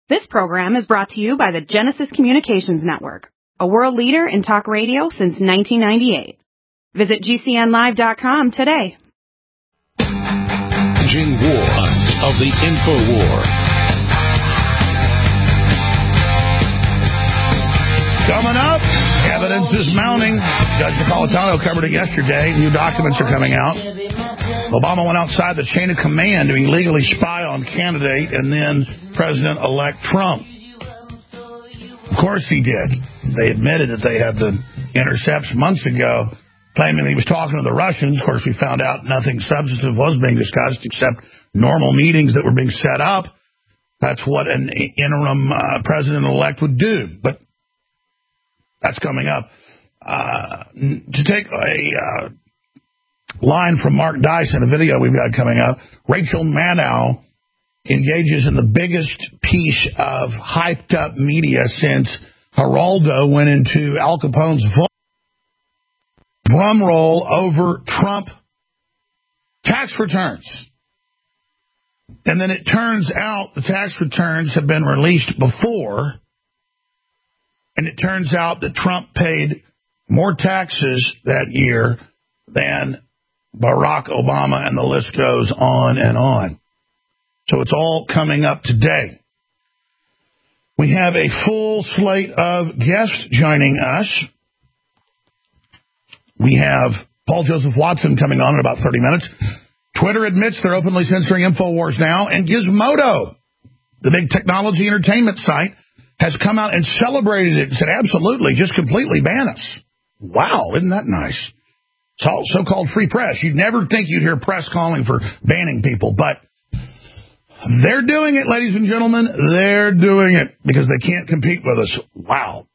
This program is brought to you by the Genesis Communications Network, a world leader in talk radio since 1998. Visit GCNlive.com today. Waging war of the InfoWar. Coming up, evidence is mounting. Judge Napolitano covered it yesterday. New documents are coming out. Obama went outside the chain of command to illegally spy on candidate and then President-elect Trump. Of course he did. They admitted that they had the intercepts months ago, claiming he was talking to the Russians. Of course, we found out nothing substantive was being discussed except normal meetings that were being set up. That's what an interim president-elect would do. But that's coming up. To take a line from Mark Dice in a video we've got coming up, Rachel Maddow engages in the biggest piece of hyped-up media since Geraldo went into Al Capone's vault. Drum roll over Trump tax returns. And then it turns out the tax returns have been released before, and it turns out that Trump paid more taxes that year than Barack Obama, and the list goes on and on. So it's all coming up today. We have a full slate of guests joining us. We have Paul Joseph Watson coming on in about 30 minutes. Twitter admits they're openly censoring InfoWars now, and Gizmodo, the big technology entertainment site, has come out and celebrated it and said, absolutely, just completely ban us. Wow, isn't that nice? It's all so-called free press. You'd never think you'd hear press calling for banning people, but they're doing it, ladies and gentlemen. They're doing it because they can't compete with us. Wow.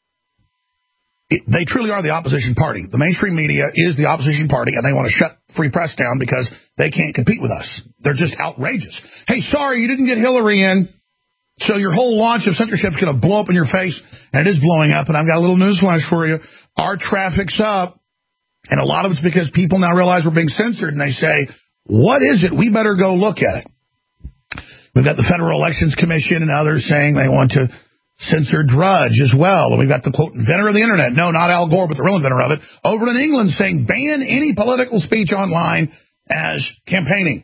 They truly are the opposition party. The mainstream media is the opposition party, and they want to shut free press down because they can't compete with us. They're just outrageous. Hey, sorry, you didn't get Hillary in, so your whole launch of censorship is going to blow up in your face, and it is blowing up, and I've got a little newsflash for you. Our traffic's up, and a lot of it's because people now realize we're being censored, and they say, what is it? We better go look at it. We've got the Federal Elections Commission and others saying they want to censor Drudge as well. And we've got the, quote, inventor of the Internet. No, not Al Gore, but the real inventor of it. Over in England saying ban any political speech online as campaigning.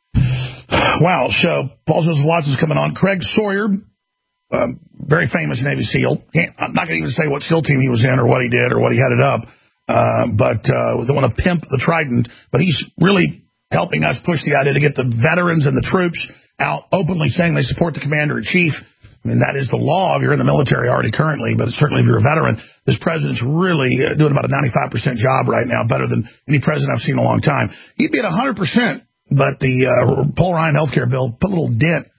Wow. So Paul Joseph Watson's coming on. Craig Sawyer, very famous Navy SEAL. I'm not going to even say what SEAL team he was in or what he did or what he headed up. But we don't want to pimp the Trident. But he's really helping us push the idea to get the veterans and the troops out openly saying they support the commander-in-chief. I mean, that is the law if you're in the military already currently, but certainly if you're a veteran, this president's really doing about a 95% job right now, better than any president I've seen in a long time. He'd be at 100%, but the Paul Ryan healthcare bill put a little dent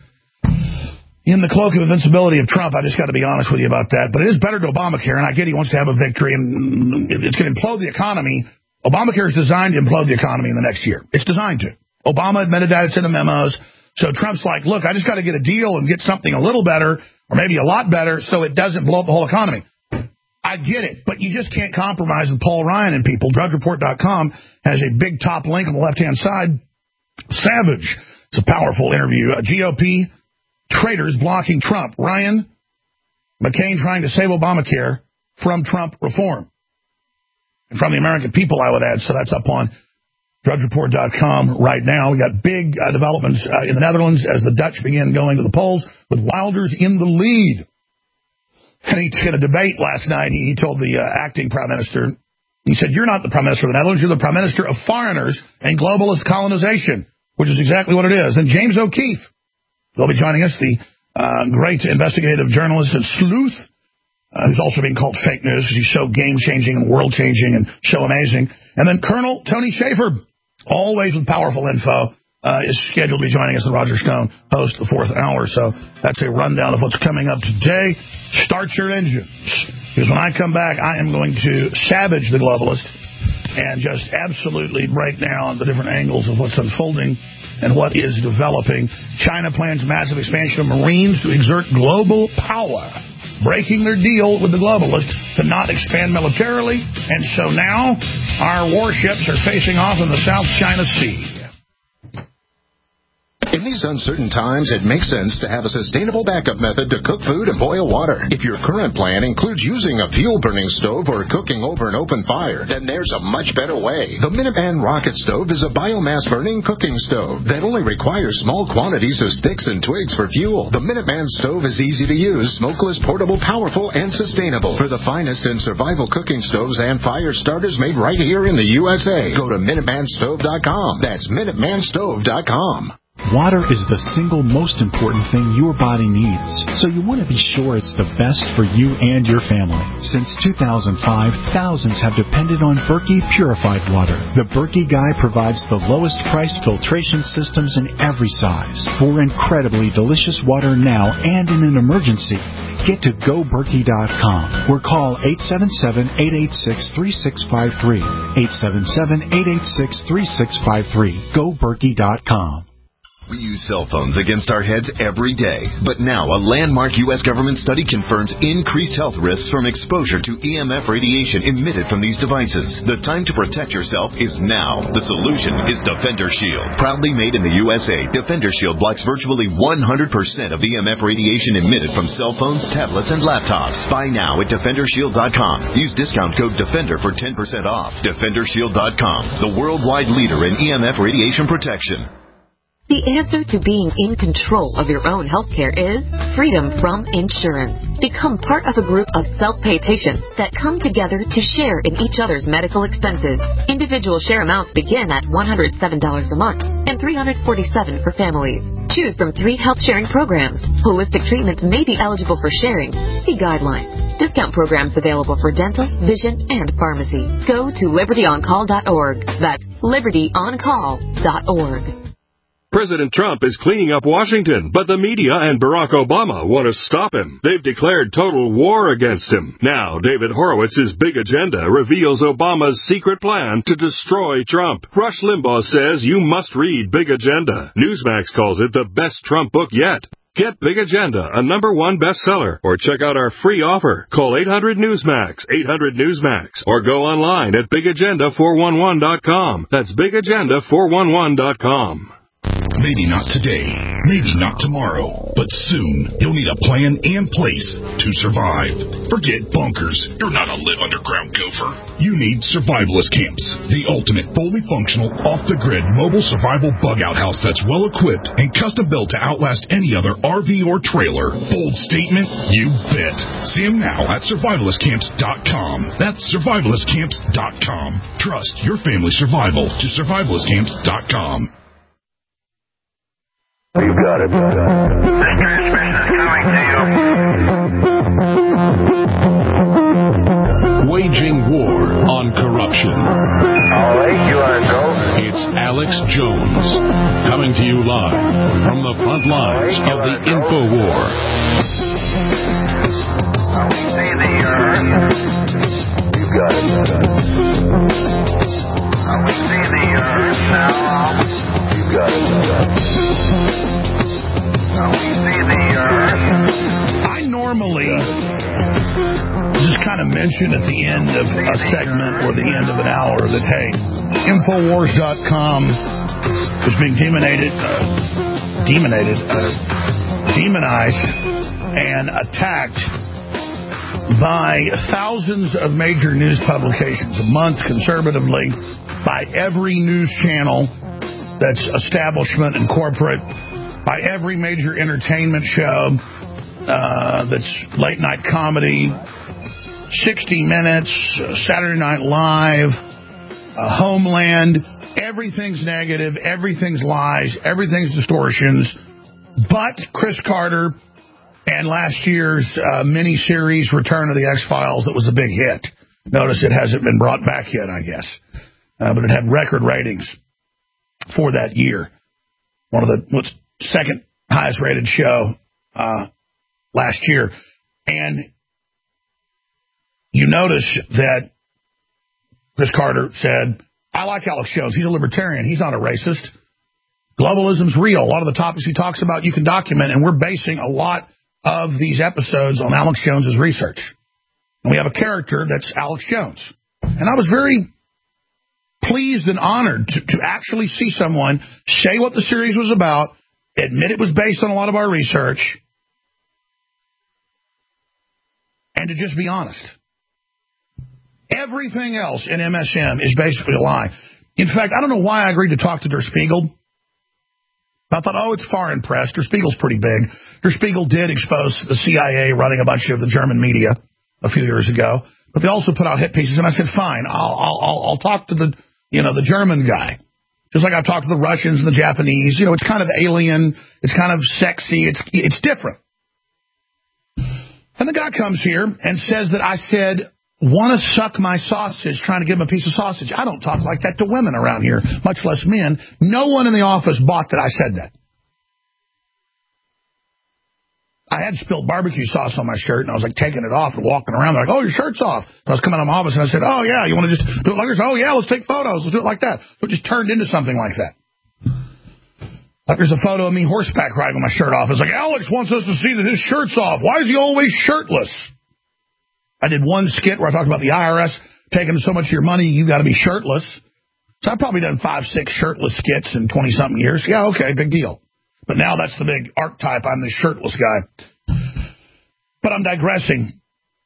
in the cloak of invincibility of Trump. I just got to be honest with you about that. But it is better to Obamacare, and I get he wants to have a victory, and it's going to implode the economy. Obamacare is designed to implode the economy in the next year. It's designed to. Obama admitted that. It's in the memos. So Trump's like, look, I just got to get a deal and get something a little better or maybe a lot better so it doesn't blow up the whole economy. I get it, but you just can't compromise with Paul Ryan and people. DrudgeReport.com has a big top link on the left-hand side. Savage. It's a powerful interview. GOP traitors blocking Trump. Ryan McCain trying to save Obamacare from Trump reform. And from the American people, I would add. So that's up on DrudgeReport.com right now. We got big developments in the Netherlands as the Dutch begin going to the polls with Wilders in the lead. And he did a debate last night. He told the acting prime minister, he said, you're not the prime minister of the Netherlands, you're the prime minister of foreigners and globalist colonization, which is exactly what it is. And James O'Keefe, they'll be joining us, the great investigative journalist and sleuth, who's also being called fake news because he's so game-changing and world-changing and so amazing. And then Colonel Tony Shaffer, always with powerful info, is scheduled to be joining us, the Roger Stone host, the fourth hour. So that's a rundown of what's coming up today. Start your engines, because when I come back, I am going to savage the globalist and just absolutely break down the different angles of what's unfolding and what is developing. China plans massive expansion of Marines to exert global power, breaking their deal with the globalists to not expand militarily. And so now our warships are facing off in the South China Sea. In these these uncertain times, it makes sense to have a sustainable backup method to cook food and boil water. If your current plan includes using a fuel-burning stove or cooking over an open fire, then there's a much better way. The Minuteman Rocket Stove is a biomass-burning cooking stove that only requires small quantities of sticks and twigs for fuel. The Minuteman Stove is easy to use, smokeless, portable, powerful, and sustainable. For the finest in survival cooking stoves and fire starters made right here in the USA, go to MinutemanStove.com. That's MinutemanStove.com. Water is the single most important thing your body needs, so you want to be sure it's the best for you and your family. Since 2005, thousands have depended on Berkey purified water. The Berkey Guy provides the lowest priced filtration systems in every size. For incredibly delicious water now and in an emergency, get to GoBerkey.com or call 877-886-3653. 877-886-3653. GoBerkey.com. We use cell phones against our heads every day. But now a landmark U.S. government study confirms increased health risks from exposure to EMF radiation emitted from these devices. The time to protect yourself is now. The solution is Defender Shield. Proudly made in the USA, Defender Shield blocks virtually 100% of EMF radiation emitted from cell phones, tablets, and laptops. Buy now at DefenderShield.com. Use discount code DEFENDER for 10% off. DefenderShield.com, the worldwide leader in EMF radiation protection. The answer to being in control of your own healthcare is freedom from insurance. Become part of a group of self-pay patients that come together to share in each other's medical expenses. Individual share amounts begin at $107 a month and $347 for families. Choose from 3 health sharing programs. Holistic treatments may be eligible for sharing. See guidelines. Discount programs available for dental, vision, and pharmacy. Go to libertyoncall.org. That's libertyoncall.org. President Trump is cleaning up Washington, but the media and Barack Obama want to stop him. They've declared total war against him. Now, David Horowitz's Big Agenda reveals Obama's secret plan to destroy Trump. Rush Limbaugh says you must read Big Agenda. Newsmax calls it the best Trump book yet. Get Big Agenda, a #1 bestseller, or check out our free offer. Call 800-NEWSMAX, 800-NEWSMAX, or go online at BigAgenda411.com. That's BigAgenda411.com. Maybe not today, maybe not tomorrow, but soon you'll need a plan and place to survive. Forget bunkers. You're not a live underground gopher. You need Survivalist Camps, the ultimate fully functional, off-the-grid mobile survival bug-out house that's well-equipped and custom-built to outlast any other RV or trailer. Bold statement? You bet. See them now at survivalistcamps.com. That's survivalistcamps.com. Trust your family's survival to survivalistcamps.com. You got it. This transmission is coming to you. Waging war on corruption. All right, you want to go? It's Alex Jones, coming to you live from the front lines of the InfoWar. We see the earth. You got it. We see the earth now. You got it. I normally just kind of mention at the end of a segment or the end of an hour that, hey, Infowars.com is being demonized and attacked by thousands of major news publications a month, conservatively, by every news channel that's establishment and corporate, by every major entertainment show that's late-night comedy, 60 Minutes, Saturday Night Live, Homeland. Everything's negative, everything's lies, everything's distortions. But Chris Carter and last year's mini-series Return of the X-Files, that was a big hit. Notice it hasn't been brought back yet, I guess. But it had record ratings for that year. One of the second highest rated show last year. And you notice that Chris Carter said, I like Alex Jones. He's a libertarian. He's not a racist. Globalism's real. A lot of the topics he talks about you can document, and we're basing a lot of these episodes on Alex Jones's research. And we have a character that's Alex Jones. And I was very pleased and honored to actually see someone say what the series was about admit it was based on a lot of our research, and to just be honest. Everything else in MSM is basically a lie. In fact, I don't know why I agreed to talk to Der Spiegel. I thought, it's foreign press. Der Spiegel's pretty big. Der Spiegel did expose the CIA running a bunch of the German media a few years ago, but they also put out hit pieces. And I said, fine, I'll talk to the German guy, just like I've talked to the Russians and the Japanese. It's kind of alien, it's kind of sexy, it's different. And the guy comes here and says that I said, want to suck my sausage, trying to give him a piece of sausage. I don't talk like that to women around here, much less men. No one in the office bought that I said that. I had spilled barbecue sauce on my shirt, and I was like taking it off and walking around. They're like, your shirt's off. I was coming out of my office, and I said, yeah, you want to just do it like this? Yeah, let's take photos. Let's do it like that. So it just turned into something like that. Like there's a photo of me horseback riding with my shirt off. It's like, Alex wants us to see that his shirt's off. Why is he always shirtless? I did one skit where I talked about the IRS taking so much of your money, you got to be shirtless. So I've probably done 5, 6 shirtless skits in 20-something years. Yeah, okay, big deal. But now that's the big archetype. I'm the shirtless guy. But I'm digressing.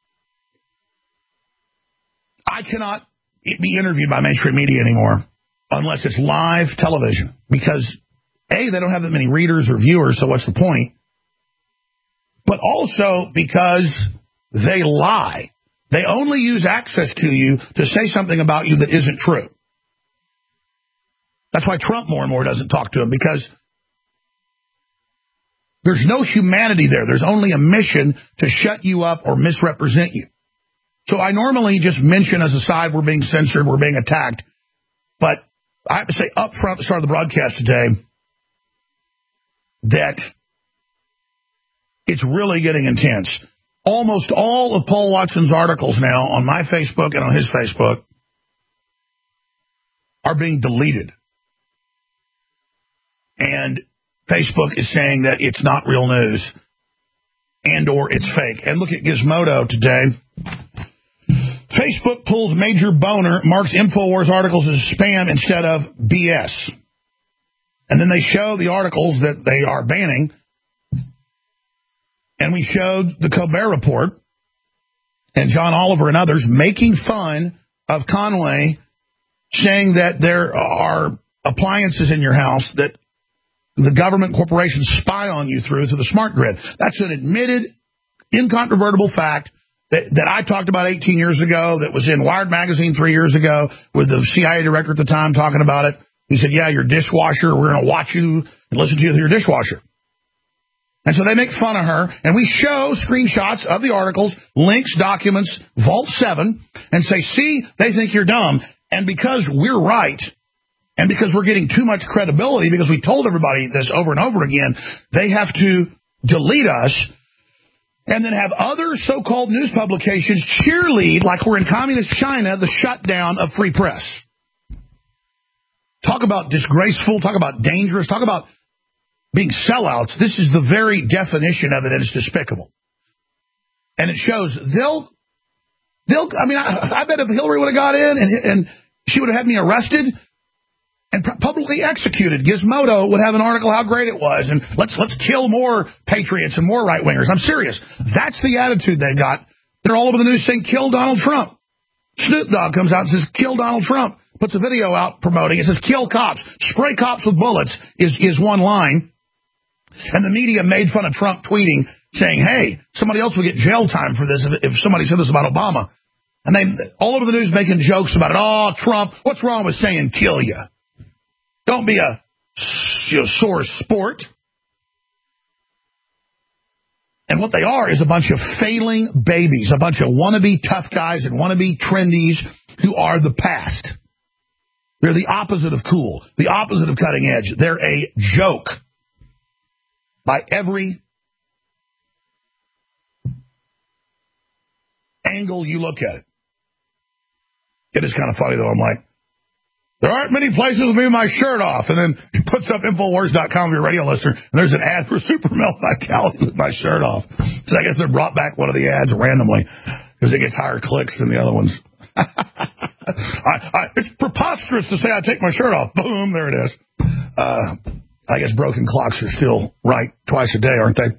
I cannot be interviewed by mainstream media anymore unless it's live television. Because, A, they don't have that many readers or viewers, so what's the point? But also because they lie. They only use access to you to say something about you that isn't true. That's why Trump more and more doesn't talk to him, because there's no humanity there. There's only a mission to shut you up or misrepresent you. So I normally just mention as a side, we're being censored, we're being attacked. But I have to say up front at the start of the broadcast today that it's really getting intense. Almost all of Paul Watson's articles now on my Facebook and on his Facebook are being deleted. And Facebook is saying that it's not real news and or it's fake. And look at Gizmodo today. Facebook pulls major boner, marks InfoWars articles as spam instead of BS. And then they show the articles that they are banning. And we showed the Colbert Report and John Oliver and others making fun of Conway, saying that there are appliances in your house that the government corporations spy on you through the smart grid. That's an admitted, incontrovertible fact that I talked about 18 years ago, that was in Wired Magazine 3 years ago with the CIA director at the time talking about it. He said, yeah, your dishwasher, we're going to watch you and listen to you through your dishwasher. And so they make fun of her, and we show screenshots of the articles, links, documents, Vault 7, and say, see, they think you're dumb. And because we're right, and because we're getting too much credibility, because we told everybody this over and over again, they have to delete us and then have other so-called news publications cheerlead, like we're in communist China, the shutdown of free press. Talk about disgraceful, talk about dangerous, talk about being sellouts. This is the very definition of it, and it's despicable. And it shows I bet if Hillary would have got in and she would have had me arrested and publicly executed, Gizmodo would have an article how great it was, and let's kill more patriots and more right-wingers. I'm serious. That's the attitude they got. They're all over the news saying, kill Donald Trump. Snoop Dogg comes out and says, kill Donald Trump. Puts a video out promoting. It says, kill cops. Spray cops with bullets is one line. And the media made fun of Trump tweeting, saying, hey, somebody else will get jail time for this if somebody said this about Obama. And they all over the news making jokes about it. Oh, Trump, what's wrong with saying kill you? Don't be a sore sport. And what they are is a bunch of failing babies, a bunch of wannabe tough guys and wannabe trendies who are the past. They're the opposite of cool, the opposite of cutting edge. They're a joke by every angle you look at it. It is kind of funny, though. I'm like, there aren't many places with me with my shirt off. And then he puts up Infowars.com, your radio listener, and there's an ad for Super Male Vitality with my shirt off. So I guess they brought back one of the ads randomly because it gets higher clicks than the other ones. It's preposterous to say I take my shirt off. Boom, there it is. I guess broken clocks are still right twice a day, aren't they?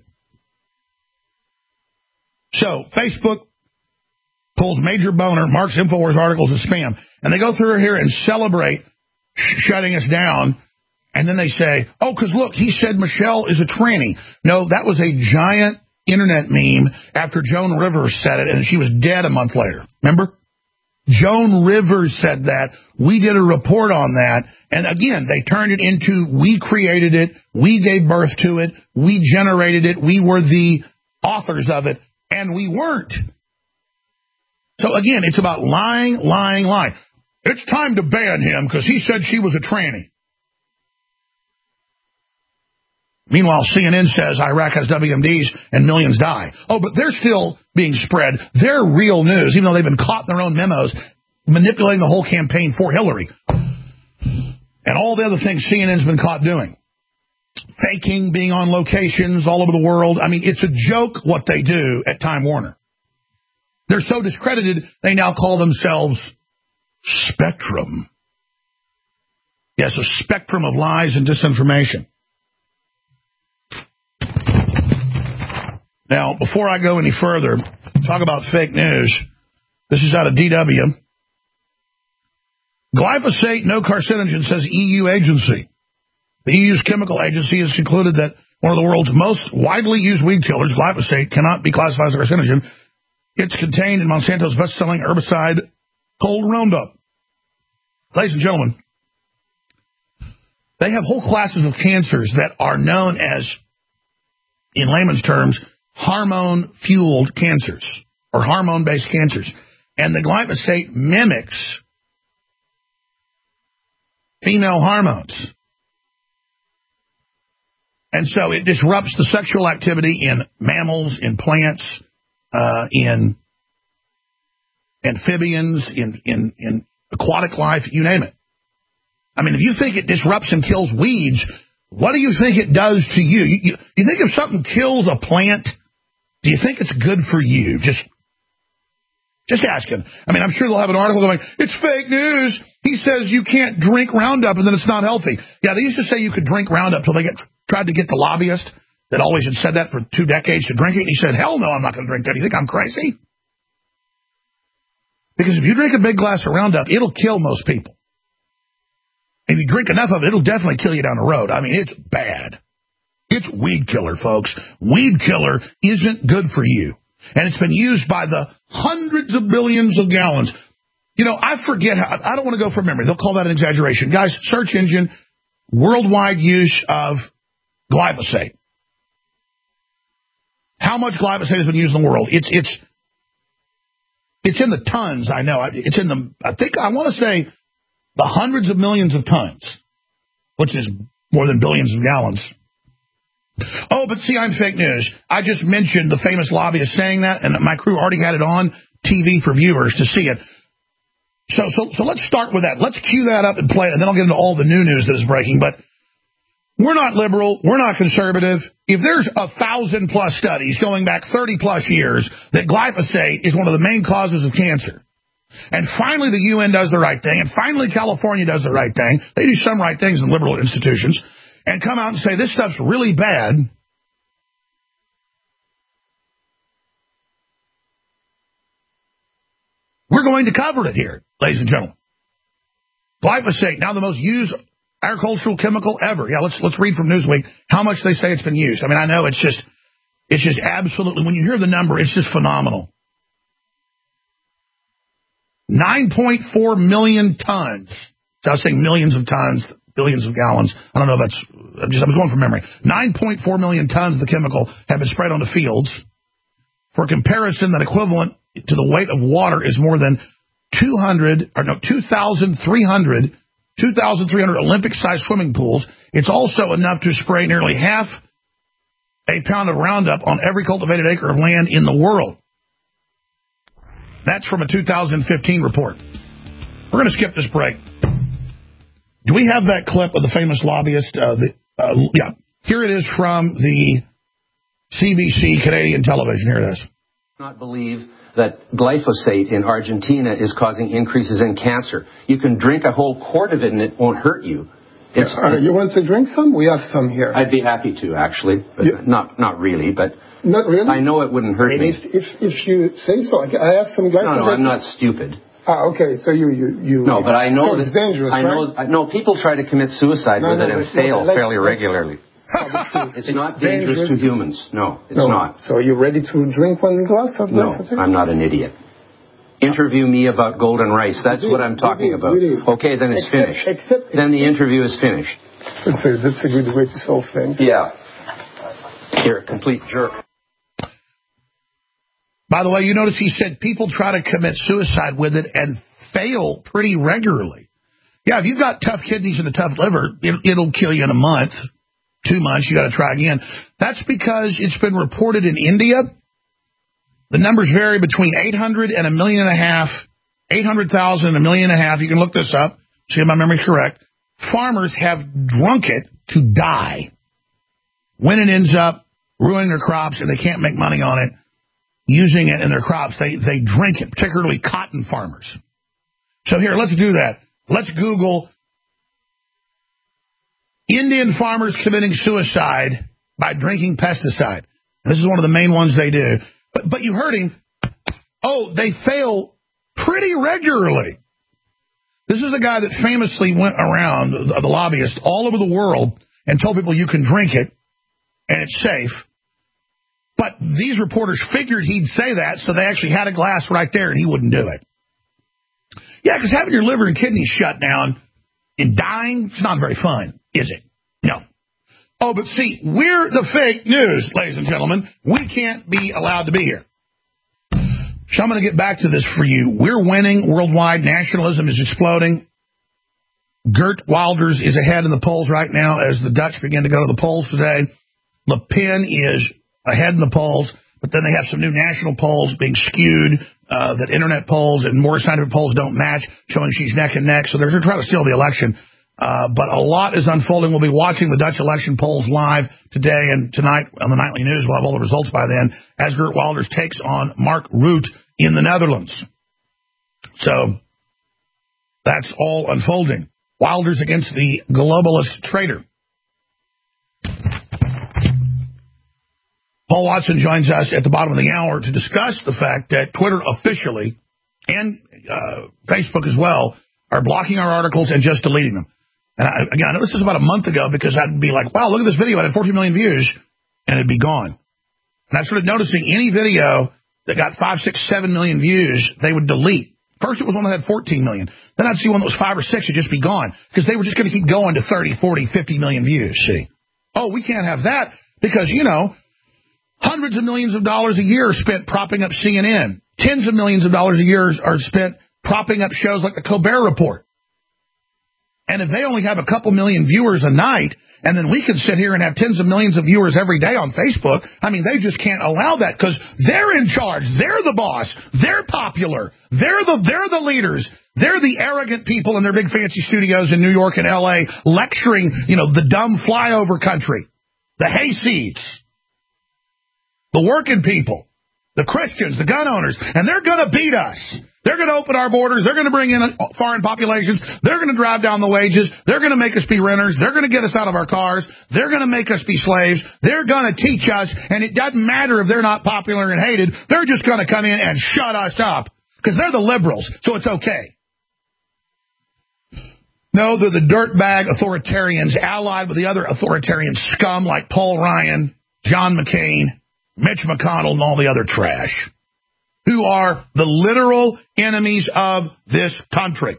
So, Facebook pulls Major Boner, marks InfoWars articles as spam, and they go through here and celebrate shutting us down, and then they say, oh, because look, he said Michelle is a tranny. No, that was a giant internet meme after Joan Rivers said it, and she was dead a month later. Remember? Joan Rivers said that. We did a report on that. And again, they turned it into, we created it, we gave birth to it, we generated it, we were the authors of it, and we weren't. So again, it's about lying, lying, lying. It's time to ban him because he said she was a tranny. Meanwhile, CNN says Iraq has WMDs and millions die. Oh, but they're still being spread. They're real news, even though they've been caught in their own memos, manipulating the whole campaign for Hillary. And all the other things CNN's been caught doing. Faking, being on locations all over the world. I mean, it's a joke what they do at Time Warner. They're so discredited, they now call themselves Spectrum. Yes, a spectrum of lies and disinformation. Now, before I go any further, talk about fake news. This is out of DW. Glyphosate, no carcinogen, says EU agency. The EU's chemical agency has concluded that one of the world's most widely used weed killers, glyphosate, cannot be classified as a carcinogen. It's contained in Monsanto's best-selling herbicide, called Roundup. Ladies and gentlemen, they have whole classes of cancers that are known as, in layman's terms, hormone-fueled cancers or hormone-based cancers. And the glyphosate mimics female hormones. And so it disrupts the sexual activity in mammals, in plants, in amphibians, in aquatic life, you name it. I mean, if you think it disrupts and kills weeds, what do you think it does to you? You think if something kills a plant, do you think it's good for you? Just asking. I mean, I'm sure they'll have an article going, it's fake news. He says you can't drink Roundup and then it's not healthy. Yeah, they used to say you could drink Roundup till they tried to get the lobbyist that always had said that for 2 decades to drink it. And he said, hell no, I'm not going to drink that. You think I'm crazy? Because if you drink a big glass of Roundup, it'll kill most people. If you drink enough of it, it'll definitely kill you down the road. I mean, it's bad. It's weed killer, folks. Weed killer isn't good for you. And it's been used by the hundreds of billions of gallons. You know, I forget how, I don't want to go from memory. They'll call that an exaggeration. Guys, search engine, worldwide use of glyphosate. How much glyphosate has been used in the world? It's in the tons, I know. It's in the, I want to say the hundreds of millions of tons, which is more than billions of gallons. Oh, but see, I'm fake news. I just mentioned the famous lobbyist saying that, and my crew already had it on TV for viewers to see it. So let's start with that. Let's cue that up and play it, and then I'll get into all the new news that is breaking. But we're not liberal. We're not conservative. If there's 1,000+ studies going back 30+ years that glyphosate is one of the main causes of cancer, and finally the UN does the right thing, and finally California does the right thing, they do some right things in liberal institutions, and come out and say this stuff's really bad, we're going to cover it here, ladies and gentlemen. Glyphosate, now the most used agricultural chemical ever. Yeah, let's read from Newsweek how much they say it's been used. I mean, I know it's just absolutely, when you hear the number, it's just phenomenal. 9.4 million tons. So I was saying millions of tons, billions of gallons. I don't know if I was going from memory. 9.4 million tons of the chemical have been sprayed onto fields. For comparison, that equivalent to the weight of water is more than 2,300 Olympic-sized swimming pools. It's also enough to spray nearly half a pound of Roundup on every cultivated acre of land in the world. That's from a 2015 report. We're going to skip this break. Do we have that clip of the famous lobbyist? Yeah. Here it is from the CBC Canadian television. Here it is. Not believe that glyphosate in Argentina is causing increases in cancer. You can drink a whole quart of it and it won't hurt you. You want to drink some? We have some here. I'd be happy to, actually, but not really. But not really. I know it wouldn't hurt me. If you say so, I have some glyphosate. No, I'm not stupid. Okay, so you. No, but I know it's dangerous. I know people try to commit suicide with it and fail fairly regularly. It's not dangerous to humans. No, it's not. So are you ready to drink one glass of glyphosate? No, I'm not an idiot. Interview me about golden rice. That's what I'm talking about. Okay, then it's finished. Then the interview is finished. That's a good way to solve things. Yeah. You're a complete jerk. By the way, you notice he said people try to commit suicide with it and fail pretty regularly. Yeah, if you've got tough kidneys and a tough liver, it'll kill you in a month, 2 months. You got to try again. That's because it's been reported in India. The numbers vary between 800 and 1.5 million, 800,000 and 1.5 million. You can look this up, see if my memory's correct. Farmers have drunk it to die. When it ends up ruining their crops and they can't make money on it, using it in their crops, they drink it, particularly cotton farmers. So here, let's do that. Let's Google Indian farmers committing suicide by drinking pesticide. And this is one of the main ones they do. But you heard him. Oh, they fail pretty regularly. This is a guy that famously went around, the lobbyist, all over the world and told people you can drink it and it's safe. But these reporters figured he'd say that, so they actually had a glass right there and he wouldn't do it. Yeah, because having your liver and kidneys shut down and dying, it's not very fun, is it? No. Oh, but see, we're the fake news, ladies and gentlemen. We can't be allowed to be here. So I'm going to get back to this for you. We're winning worldwide. Nationalism is exploding. Geert Wilders is ahead in the polls right now as the Dutch begin to go to the polls today. Le Pen is ahead in the polls, but then they have some new national polls being skewed, that internet polls and more scientific polls don't match, showing she's neck and neck. So they're trying to steal the election. But a lot is unfolding. We'll be watching the Dutch election polls live today and tonight on the Nightly News. We'll have all the results by then as Geert Wilders takes on Mark Rutte in the Netherlands. So that's all unfolding. Wilders against the globalist traitor. Paul Watson joins us at the bottom of the hour to discuss the fact that Twitter officially and Facebook as well are blocking our articles and just deleting them. And I noticed this about a month ago because I'd be like, wow, look at this video. It had 14 million views, and it'd be gone. And I started noticing any video that got 5, 6, 7 million views, they would delete. First, it was one that had 14 million. Then I'd see one that was 5 or 6, it'd just be gone because they were just going to keep going to 30, 40, 50 million views, see. Oh, we can't have that because, you know, hundreds of millions of dollars a year are spent propping up CNN. Tens of millions of dollars a year are spent propping up shows like the Colbert Report. And if they only have a couple million viewers a night, and then we can sit here and have tens of millions of viewers every day on Facebook, I mean, they just can't allow that because they're in charge. They're the boss. They're popular. They're the leaders. They're the arrogant people in their big fancy studios in New York and L.A. lecturing, you know, the dumb flyover country, the hayseeds, the working people, the Christians, the gun owners, and they're going to beat us. They're going to open our borders. They're going to bring in foreign populations. They're going to drive down the wages. They're going to make us be renters. They're going to get us out of our cars. They're going to make us be slaves. They're going to teach us, and it doesn't matter if they're not popular and hated. They're just going to come in and shut us up because they're the liberals, so it's okay. No, they're the dirtbag authoritarians allied with the other authoritarian scum like Paul Ryan, John McCain, Mitch McConnell, and all the other trash, who are the literal enemies of this country.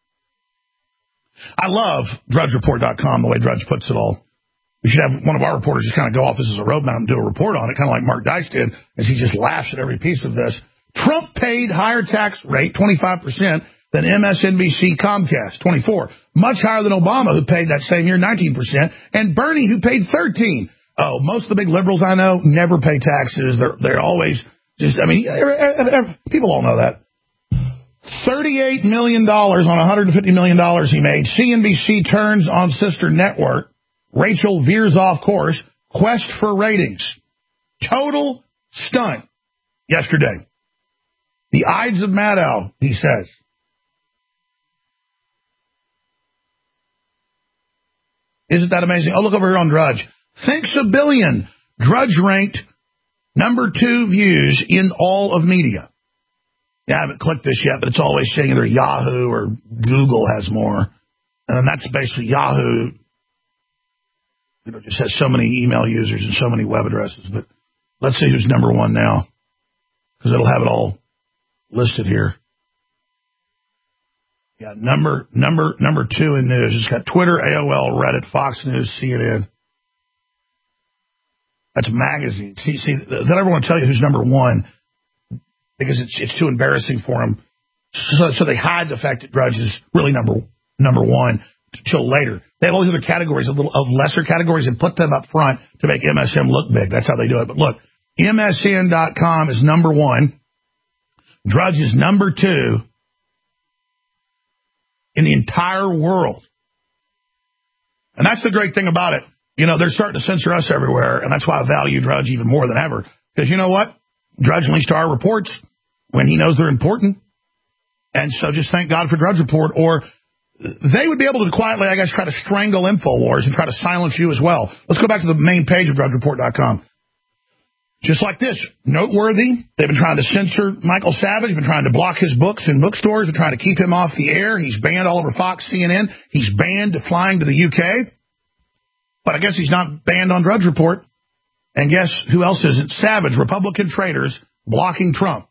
I love DrudgeReport.com, the way Drudge puts it all. We should have one of our reporters just kind of go off this as a roadmap and do a report on it, kind of like Mark Dice did, as he just laughs at every piece of this. Trump paid higher tax rate, 25%, than MSNBC Comcast, 24%. Much higher than Obama, who paid that same year 19%, and Bernie, who paid 13%. Oh, most of the big liberals I know never pay taxes. They're always just, I mean, people all know that. $38 million on $150 million he made. CNBC turns on sister network. Rachel veers off course. Quest for ratings. Total stunt yesterday. The Ides of Maddow, he says. Isn't that amazing? Oh, look over here on Drudge. Thanks a billion. Drudge ranked number 2 views in all of media. Yeah, I haven't clicked this yet, but it's always saying either Yahoo or Google has more. And that's basically Yahoo. Just has so many email users and so many web addresses. But let's see who's number 1 now, because it'll have it all listed here. Yeah, number 2 in news. It's got Twitter, AOL, Reddit, Fox News, CNN. That's magazine. See, they never want to tell you who's number 1 because it's too embarrassing for them. So they hide the fact that Drudge is really number 1 till later. They have all these other categories of lesser categories and put them up front to make MSM look big. That's how they do it. But look, MSN.com is number 1. Drudge is number 2 in the entire world. And that's the great thing about it. They're starting to censor us everywhere, and that's why I value Drudge even more than ever. Because you know what? Drudge links to our reports when he knows they're important. And so just thank God for Drudge Report, or they would be able to quietly, I guess, try to strangle InfoWars and try to silence you as well. Let's go back to the main page of DrudgeReport.com. Just like this, noteworthy, they've been trying to censor Michael Savage, been trying to block his books in bookstores, been trying to keep him off the air. He's banned all over Fox, CNN. He's banned flying to the UK. But I guess he's not banned on Drudge Report. And guess who else isn't? Savage, Republican traitors blocking Trump.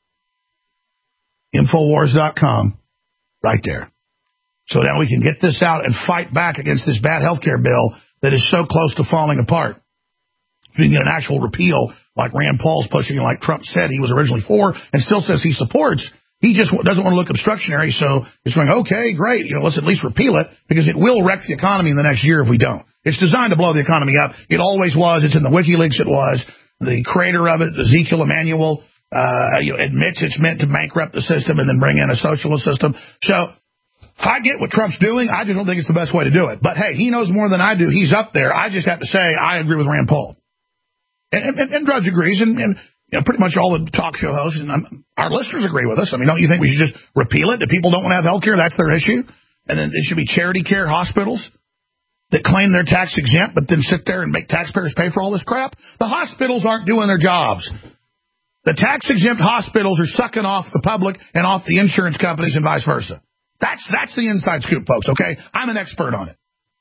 Infowars.com, right there. So now we can get this out and fight back against this bad health care bill that is so close to falling apart. If we can get an actual repeal like Rand Paul's pushing, like Trump said he was originally for and still says he supports, he just doesn't want to look obstructionary, so it's going, okay, great, let's at least repeal it, because it will wreck the economy in the next year if we don't. It's designed to blow the economy up. It always was. It's in the WikiLeaks. It was. The creator of it, Ezekiel Emanuel, admits it's meant to bankrupt the system and then bring in a socialist system. So I get what Trump's doing. I just don't think it's the best way to do it. But, hey, he knows more than I do. He's up there. I just have to say I agree with Rand Paul. And Drudge agrees, and pretty much all the talk show hosts and our listeners agree with us. I mean, don't you think we should just repeal it? If people don't want to have health care, that's their issue. And then it should be charity care hospitals that claim they're tax exempt, but then sit there and make taxpayers pay for all this crap. The hospitals aren't doing their jobs. The tax exempt hospitals are sucking off the public and off the insurance companies and vice versa. That's the inside scoop, folks, okay? I'm an expert on it.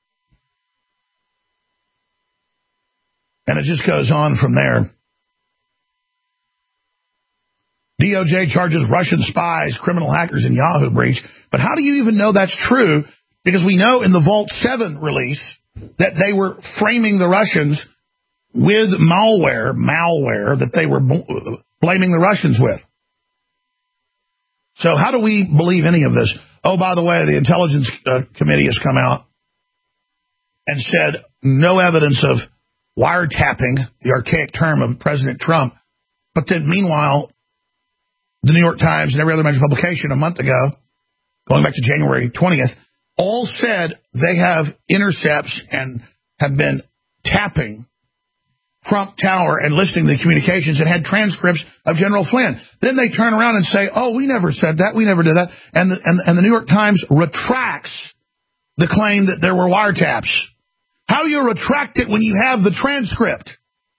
And it just goes on from there. DOJ charges Russian spies, criminal hackers, and Yahoo breach. But how do you even know that's true? Because we know in the Vault 7 release that they were framing the Russians with malware that they were blaming the Russians with. So how do we believe any of this? Oh, by the way, the Intelligence Committee has come out and said no evidence of wiretapping, the archaic term of President Trump. But then meanwhile, the New York Times and every other major publication a month ago, going back to January 20th, all said they have intercepts and have been tapping Trump Tower and listing the communications and had transcripts of General Flynn. Then they turn around and say, oh, we never said that. We never did that. And the New York Times retracts the claim that there were wiretaps. How do you retract it when you have the transcript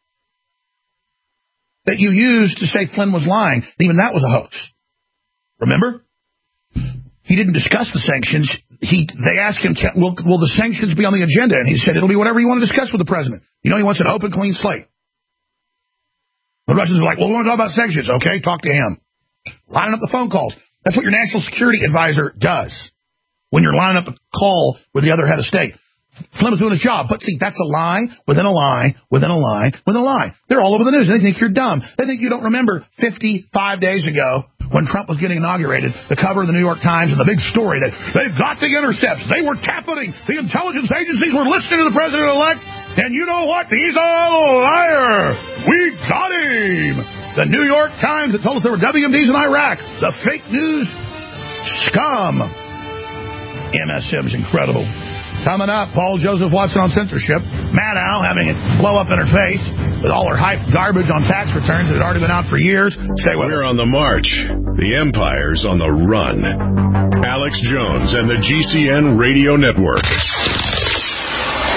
that you used to say Flynn was lying? Even that was a hoax. Remember? He didn't discuss the sanctions. They asked him, will the sanctions be on the agenda? And he said, it'll be whatever you want to discuss with the president. He wants an open, clean slate. The Russians are like, well, we want to talk about sanctions. Okay, talk to him. Lining up the phone calls. That's what your national security advisor does when you're lining up a call with the other head of state. Flynn was doing his job. But see, that's a lie within a lie within a lie within a lie. They're all over the news. They think you're dumb. They think you don't remember 55 days ago when Trump was getting inaugurated, the cover of the New York Times and the big story that they've got the intercepts. They were tapping. The intelligence agencies were listening to the president-elect. And you know what? He's a liar. We got him. The New York Times that told us there were WMDs in Iraq. The fake news scum. MSM's incredible. Coming up, Paul Joseph Watson on censorship. Maddow having it blow up in her face with all her hype garbage on tax returns that had already been out for years. Stay with us. We're on the march. The empire's on the run. Alex Jones and the GCN Radio Network.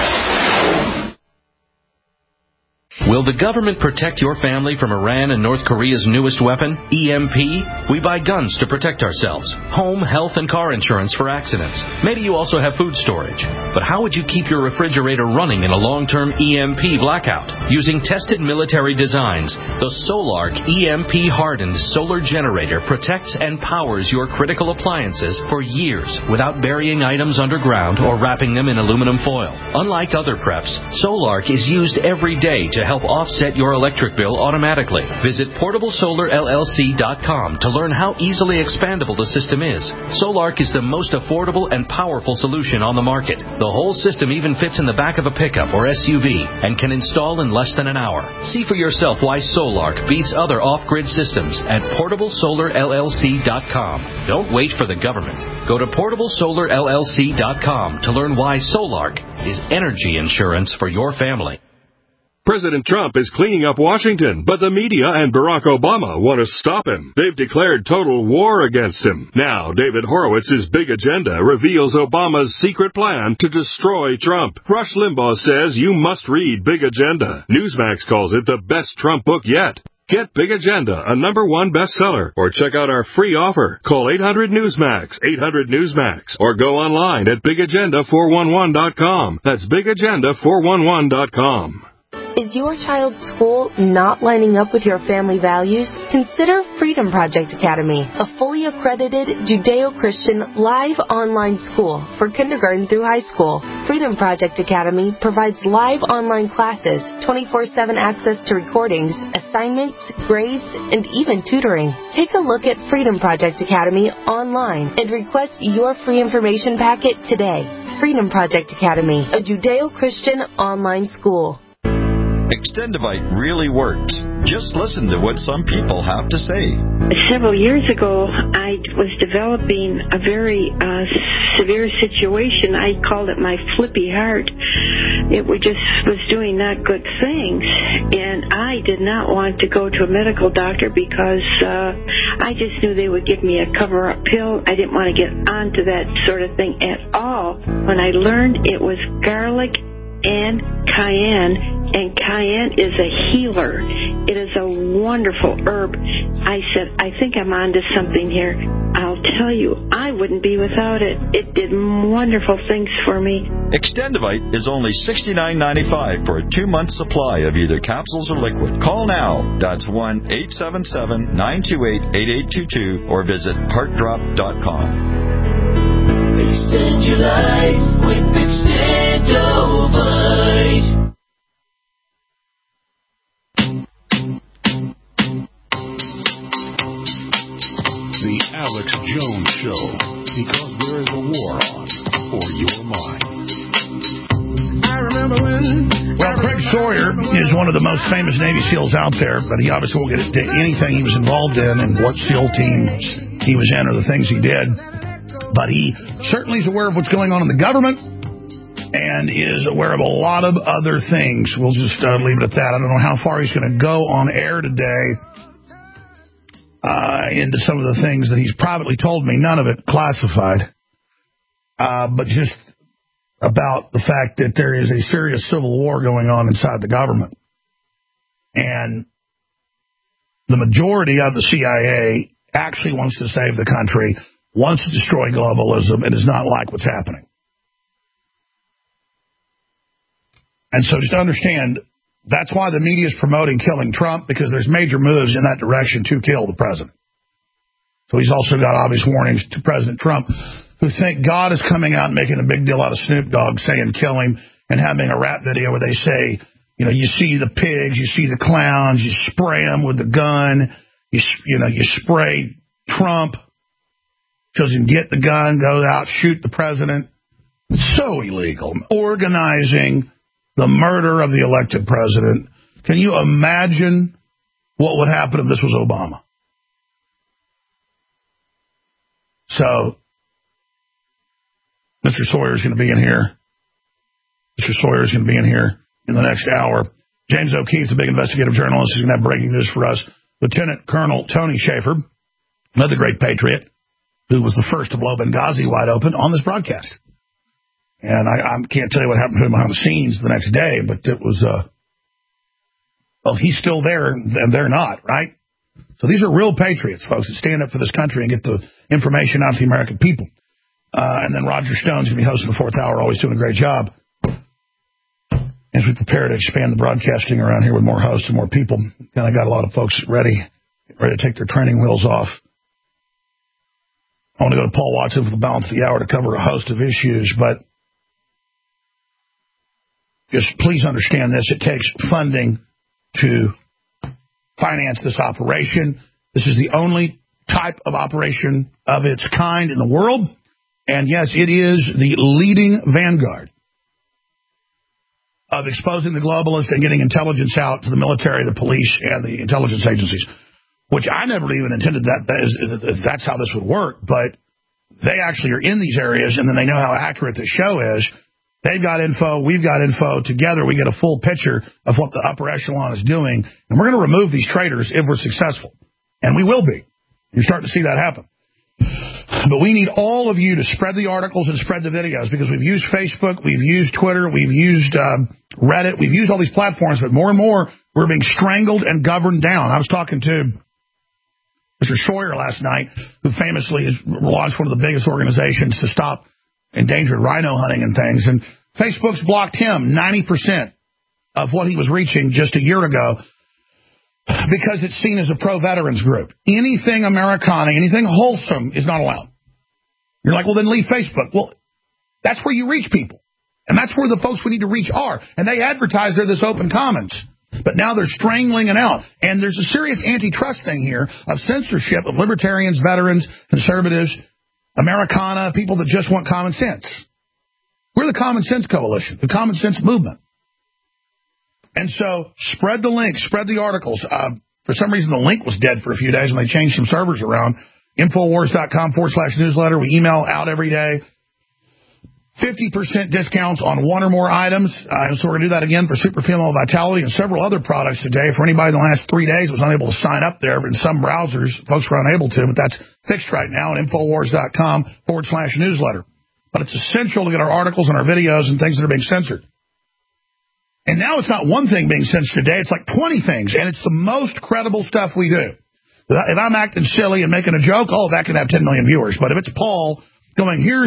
Will the government protect your family from Iran and North Korea's newest weapon, EMP? We buy guns to protect ourselves, home, health, and car insurance for accidents. Maybe you also have food storage. But how would you keep your refrigerator running in a long-term EMP blackout? Using tested military designs, the Solark EMP-hardened solar generator protects and powers your critical appliances for years without burying items underground or wrapping them in aluminum foil. Unlike other preps, Solark is used every day to help offset your electric bill automatically. Visit PortableSolarLLC.com to learn how easily expandable the system is. Solark is the most affordable and powerful solution on the market. The whole system even fits in the back of a pickup or SUV and can install in less than an hour. See for yourself why Solark beats other off-grid systems at PortableSolarLLC.com. Don't wait for the government. Go to PortableSolarLLC.com to learn why Solark is energy insurance for your family. President Trump is cleaning up Washington, but the media and Barack Obama want to stop him. They've declared total war against him. Now, David Horowitz's big agenda reveals Obama's secret plan to destroy Trump. Rush Limbaugh says you must read Big Agenda. Newsmax calls it the best Trump book yet. Get Big Agenda, a #1 bestseller, or check out our free offer. Call 800-NEWSMAX, 800-NEWSMAX, or go online at BigAgenda411.com. That's BigAgenda411.com. Is your child's school not lining up with your family values? Consider Freedom Project Academy, a fully accredited Judeo-Christian live online school for kindergarten through high school. Freedom Project Academy provides live online classes, 24/7 access to recordings, assignments, grades, and even tutoring. Take a look at Freedom Project Academy online and request your free information packet today. Freedom Project Academy, a Judeo-Christian online school. Extendivite really works. Just listen to what some people have to say. Several years ago, I was developing a very severe situation. I called it my flippy heart. It just was doing not good things. And I did not want to go to a medical doctor because I just knew they would give me a cover-up pill. I didn't want to get onto that sort of thing at all. When I learned it was garlic and cayenne is a healer. It is a wonderful herb. I said, I think I'm onto something here. I'll tell you, I wouldn't be without it. It did wonderful things for me. Extendivite is only $69.95 for a 2-month supply of either capsules or liquid. Call now. That's 1-877-928-8822 or visit heartdrop.com. Extend your life with Extendovite. The Alex Jones Show, because there is a war on for your mind. Well, Craig Sawyer is one of the most famous Navy SEALs out there, but he obviously won't get into anything he was involved in and what SEAL teams he was in or the things he did. But he certainly is aware of what's going on in the government and is aware of a lot of other things. We'll just leave it at that. I don't know how far he's going to go on air today into some of the things that he's privately told me, none of it classified, but just about the fact that there is a serious civil war going on inside the government. And the majority of the CIA actually wants to save the country, wants to destroy globalism, and does not like what's happening. And so just understand, that's why the media is promoting killing Trump, because there's major moves in that direction to kill the president. So he's also got obvious warnings to President Trump, who think God is coming out and making a big deal out of Snoop Dogg, saying kill him, and having a rap video where they say, you know, you see the pigs, you see the clowns, you spray them with the gun, you spray Trump, tells him get the gun, go out, shoot the president. It's so illegal. Organizing the murder of the elected president. Can you imagine what would happen if this was Obama? So, Mr. Sawyer is going to be in here. Mr. Sawyer is going to be in here in the next hour. James O'Keefe, the big investigative journalist, is going to have breaking news for us. Lieutenant Colonel Tony Shaffer, another great patriot, who was the first to blow Benghazi wide open on this broadcast. And I can't tell you what happened to him behind the scenes the next day, but it was Well, he's still there, and they're not, right? So these are real patriots, folks, that stand up for this country and get the information out to the American people. And then Roger Stone's going to be hosting the fourth hour, always doing a great job. As we prepare to expand the broadcasting around here with more hosts and more people, kind of got a lot of folks ready to take their training wheels off. I want to go to Paul Watson for the balance of the hour to cover a host of issues, but just please understand this. It takes funding to finance this operation. This is the only type of operation of its kind in the world. And yes, it is the leading vanguard of exposing the globalists and getting intelligence out to the military, the police, and the intelligence agencies, which I never even intended that's how this would work. But they actually are in these areas, and then they know how accurate the show is. They've got info. We've got info. Together, we get a full picture of what the upper echelon is doing. And we're going to remove these traitors if we're successful. And we will be. You're starting to see that happen. But we need all of you to spread the articles and spread the videos, because we've used Facebook, we've used Twitter, we've used Reddit, we've used all these platforms, but more and more we're being strangled and governed down. I was talking to Mr. Sawyer last night, who famously has launched one of the biggest organizations to stop endangered rhino hunting and things, and Facebook's blocked him 90% of what he was reaching just a year ago, because it's seen as a pro-veterans group. Anything Americana, anything wholesome is not allowed. You're like, well, then leave Facebook. Well, that's where you reach people. And that's where the folks we need to reach are. And they advertise they're this open commons. But now they're strangling it out. And there's a serious antitrust thing here of censorship of libertarians, veterans, conservatives, Americana, people that just want common sense. We're the Common Sense Coalition, the Common Sense Movement. And so spread the link, spread the articles. For some reason, the link was dead for a few days, and they changed some servers around. Infowars.com/newsletter. We email out every day. 50% discounts on one or more items. So we're going to do that again for Super Female Vitality and several other products today. For anybody in the last 3 days was unable to sign up there in some browsers, folks were unable to, but that's fixed right now at Infowars.com/newsletter. But it's essential to get our articles and our videos and things that are being censored. And now it's not one thing being censored today, it's like 20 things, and it's the most credible stuff we do. If I'm acting silly and making a joke, that can have 10 million viewers. But if it's Paul going, here's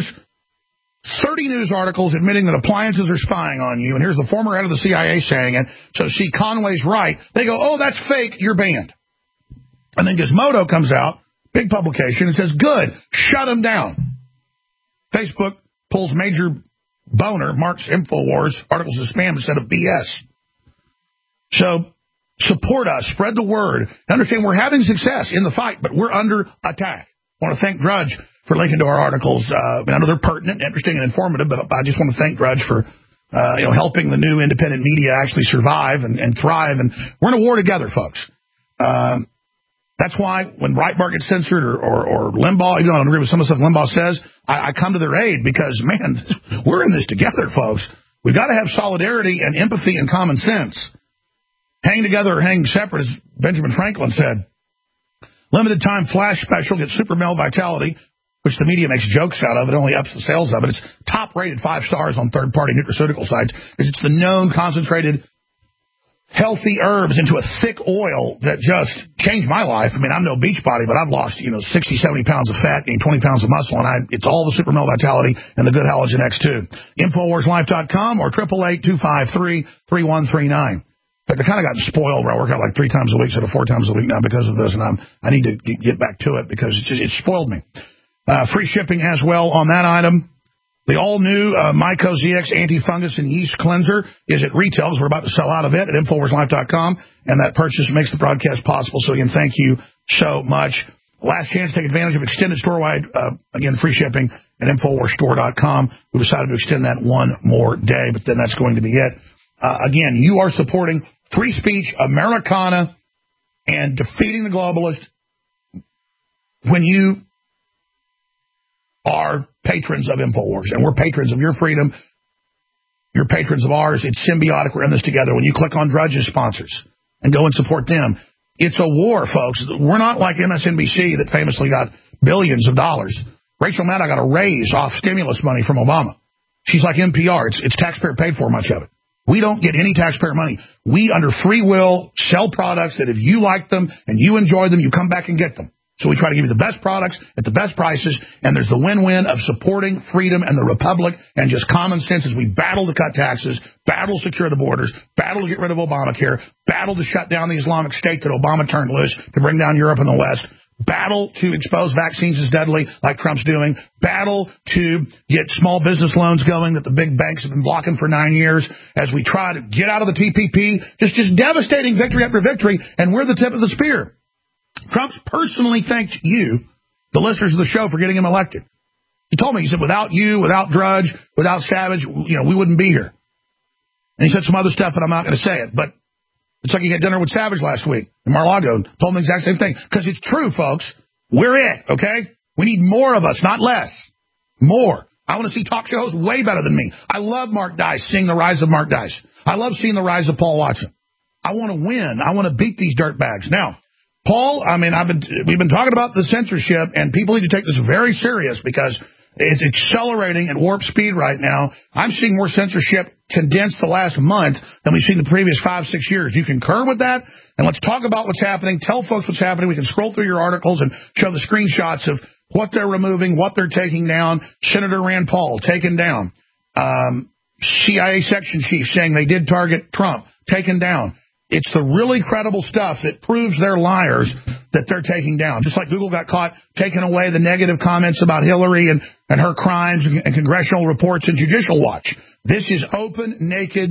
30 news articles admitting that appliances are spying on you, and here's the former head of the CIA saying it, so see, Conway's right, they go, oh, that's fake, you're banned. And then Gizmodo comes out, big publication, and says, good, shut them down. Facebook pulls major boner, marks InfoWars, articles of spam instead of BS. So support us, spread the word. Understand we're having success in the fight, but we're under attack. I want to thank Drudge for linking to our articles. I know they're pertinent, interesting, and informative, but I just want to thank Drudge for helping the new independent media actually survive and thrive. And we're in a war together, folks. That's why when Breitbart gets censored or Limbaugh, even though I don't agree with some of the stuff Limbaugh says, I come to their aid because, man, we're in this together, folks. We've got to have solidarity and empathy and common sense. Hang together or hang separate, as Benjamin Franklin said. Limited time flash special, get Super Male Vitality, which the media makes jokes out of. It only ups the sales of it. It's top rated 5 stars on third-party nutraceutical sites because it's the known concentrated healthy herbs into a thick oil that just changed my life. I mean, I'm no beach body, but I've lost, 60, 70 pounds of fat, gained 20 pounds of muscle, and it's all the Super Male Vitality and the good Halogen X2. InfoWarsLife.com or 888-253-3139. In fact, I kind of gotten spoiled where I work out like 3 times a week instead of 4 times a week now because of this, and I need to get back to it because it spoiled me. Free shipping as well on that item. The all-new Myco ZX Antifungus and Yeast Cleanser is at retail because we're about to sell out of it at InfoWarsLife.com, and that purchase makes the broadcast possible. So, again, thank you so much. Last chance to take advantage of extended store-wide, again, free shipping at InfoWarsStore.com. We decided to extend that one more day, but then that's going to be it. Again, you are supporting free speech, Americana, and defeating the globalists when you are patrons of InfoWars, and we're patrons of your freedom. You're patrons of ours. It's symbiotic. We're in this together. When you click on Drudge's sponsors and go and support them, it's a war, folks. We're not like MSNBC that famously got billions of dollars. Rachel Maddow got a raise off stimulus money from Obama. She's like NPR. It's taxpayer paid for, much of it. We don't get any taxpayer money. We, under free will, sell products that if you like them and you enjoy them, you come back and get them. So we try to give you the best products at the best prices, and there's the win-win of supporting freedom and the republic and just common sense as we battle to cut taxes, battle to secure the borders, battle to get rid of Obamacare, battle to shut down the Islamic State that Obama turned loose to bring down Europe and the West, battle to expose vaccines as deadly like Trump's doing, battle to get small business loans going that the big banks have been blocking for 9 years as we try to get out of the TPP, just devastating victory after victory, and we're the tip of the spear. Trump's personally thanked you, the listeners of the show, for getting him elected. He told me, he said, without you, without Drudge, without Savage, we wouldn't be here. And he said some other stuff, but I'm not going to say it. But it's like he had dinner with Savage last week in Mar-a-Lago, told him the exact same thing. Because it's true, folks. We're it, okay? We need more of us, not less. More. I want to see talk shows way better than me. I love Mark Dice, seeing the rise of Mark Dice. I love seeing the rise of Paul Watson. I want to win. I want to beat these dirtbags. Now, Paul, we've been talking about the censorship, and people need to take this very serious because it's accelerating at warp speed right now. I'm seeing more censorship condensed the last month than we've seen the previous 5-6 years. You concur with that? And let's talk about what's happening. Tell folks what's happening. We can scroll through your articles and show the screenshots of what they're removing, what they're taking down. Senator Rand Paul taken down. CIA section chief saying they did target Trump, taken down. It's the really credible stuff that proves they're liars that they're taking down. Just like Google got caught taking away the negative comments about Hillary and her crimes and congressional reports and Judicial Watch. This is open, naked,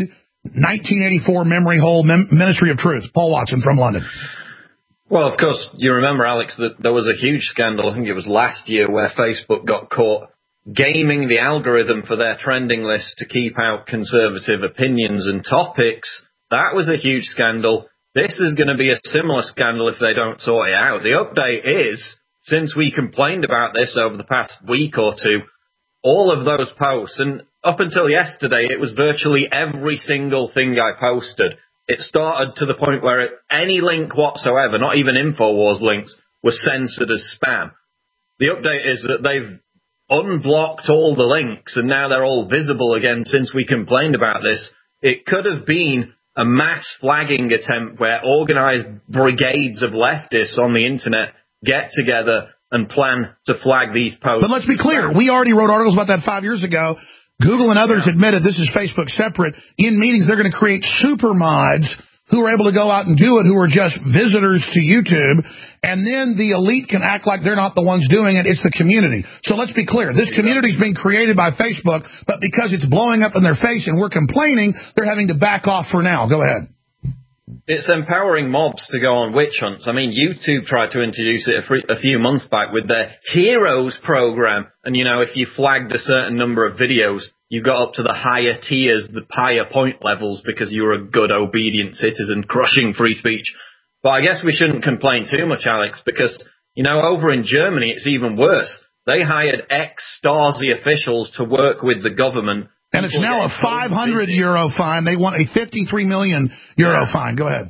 1984 memory hole Ministry of Truth. Paul Watson from London. Well, of course, you remember, Alex, that there was a huge scandal, I think it was last year, where Facebook got caught gaming the algorithm for their trending list to keep out conservative opinions and topics. That was a huge scandal. This is going to be a similar scandal if they don't sort it out. The update is, since we complained about this over the past week or two, all of those posts, and up until yesterday, it was virtually every single thing I posted. It started to the point where any link whatsoever, not even InfoWars links, was censored as spam. The update is that they've unblocked all the links, and now they're all visible again since we complained about this. It could have been a mass flagging attempt where organized brigades of leftists on the internet get together and plan to flag these posts. But let's be clear. We already wrote articles about that 5 years ago. Google and others admitted this is Facebook separate. In meetings, they're going to create super mods who are able to go out and do it, who are just visitors to YouTube, and then the elite can act like they're not the ones doing it. It's the community. So let's be clear. This community is being created by Facebook, but because it's blowing up in their face and we're complaining, they're having to back off for now. Go ahead. It's empowering mobs to go on witch hunts. I mean, YouTube tried to introduce it a few months back with their Heroes program. And, if you flagged a certain number of videos, you got up to the higher tiers, the higher point levels, because you were a good, obedient citizen crushing free speech. But I guess we shouldn't complain too much, Alex, because, over in Germany, it's even worse. They hired ex-Stasi officials to work with the government. And it's now a 500 euro fine. They want a 53 million euro fine. Go ahead.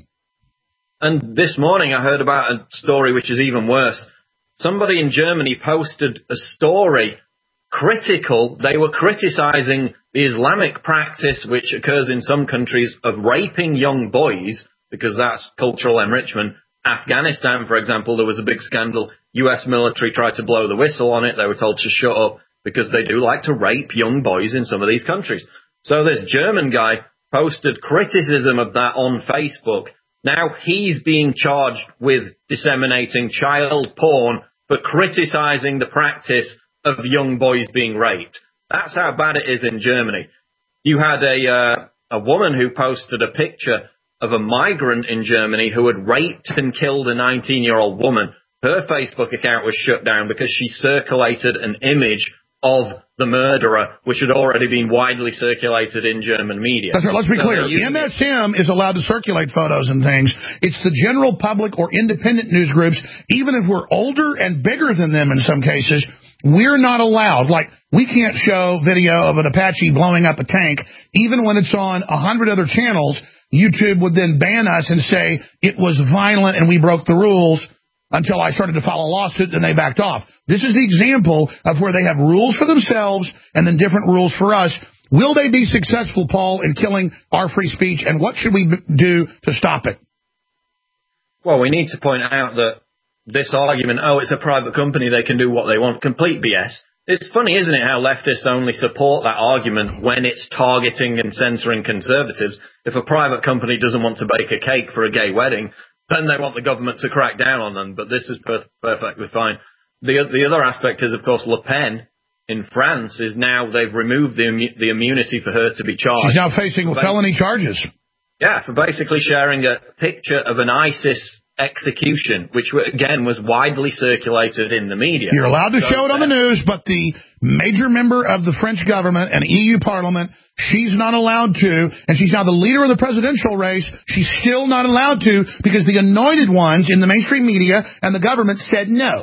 And this morning I heard about a story which is even worse. Somebody in Germany posted a story critical. They were criticizing the Islamic practice which occurs in some countries of raping young boys, because that's cultural enrichment. Afghanistan, for example, there was a big scandal. U.S. military tried to blow the whistle on it. They were told to shut up, because they do like to rape young boys in some of these countries. So this German guy posted criticism of that on Facebook. Now he's being charged with disseminating child porn for criticizing the practice of young boys being raped. That's how bad it is in Germany. You had a woman who posted a picture of a migrant in Germany who had raped and killed a 19-year-old woman. Her Facebook account was shut down because she circulated an image of the murderer, which had already been widely circulated in German media. That's right. Let's be clear. The MSM is allowed to circulate photos and things. It's the general public or independent news groups, even if we're older and bigger than them in some cases, we're not allowed. Like, we can't show video of an Apache blowing up a tank. Even when it's on 100 other channels, YouTube would then ban us and say it was violent and we broke the rules, until I started to file a lawsuit and they backed off. This is the example of where they have rules for themselves and then different rules for us. Will they be successful, Paul, in killing our free speech, and what should we do to stop it? Well, we need to point out that this argument, it's a private company, they can do what they want, complete BS. It's funny, isn't it, how leftists only support that argument when it's targeting and censoring conservatives. If a private company doesn't want to bake a cake for a gay wedding, then they want the government to crack down on them, but this is perfectly fine. The other aspect is, of course, Le Pen in France is now, they've removed the immunity for her to be charged. She's now facing felony charges. Yeah, for basically sharing a picture of an ISIS execution, which, again, was widely circulated in the media. You're allowed to show it on the news, but the major member of the French government and EU Parliament, she's not allowed to, and she's now the leader of the presidential race. She's still not allowed to because the anointed ones in the mainstream media and the government said no.